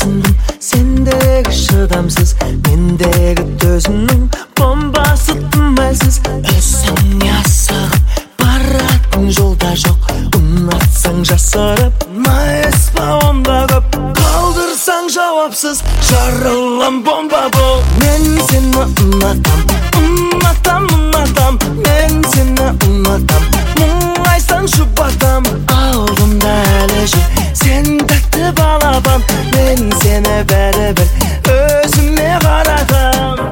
түсіндім, сендегі шыдамсыз, мендегі төзімнің бомбасы тым әлсіз. Өзіңе асығып баратын жолда жоқ, ұнатсаң жасырып, майыспа онда көп, қалдырсаң жауапсыз, жарылам бомба бол. Мен сені ұнатам, ұнатам, ұнатам, мен сені ұнатам, мұңайсаң жұбатам. Алдымда әлі жүр сен тәтті балапан, мен сені бәрібір өзіме қаратам.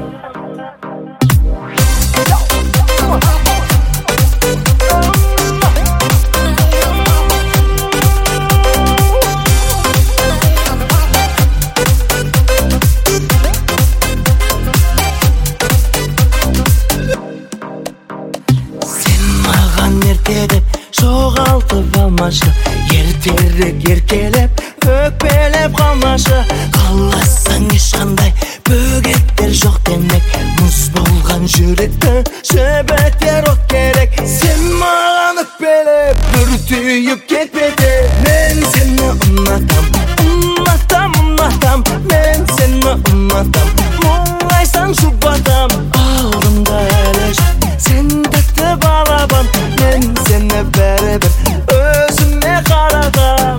Деп жоғалтып алмашы, ертерек еркелеп өкпелеп қалмашы. Қаласаң ешқандай бөгеттер жоқ демек, мұз болған жүректі жібітер от керек. Сен маған өкпелеп бүртүйіп кетпеді. Мен сені ұнатам, ұнатам, ұнатам, мен сені ұнатам, мұңайсаң жұбатам. Алдымда әлі жүр сен тәтті балапан, мен сені бәрібір өзіме қаратам.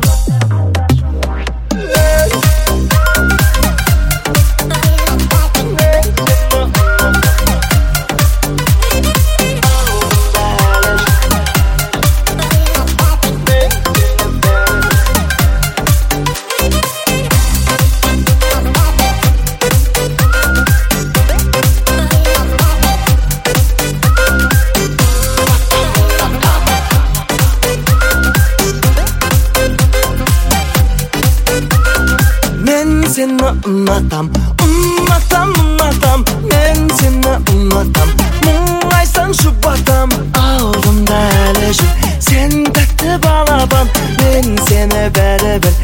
Seni ұнатам, ұнатам, ұнатам, мен сені ұнатам, мұңайсаң жұбатам. Алдымда әлі жүр сен тәтті балапан, мен сені бәрібір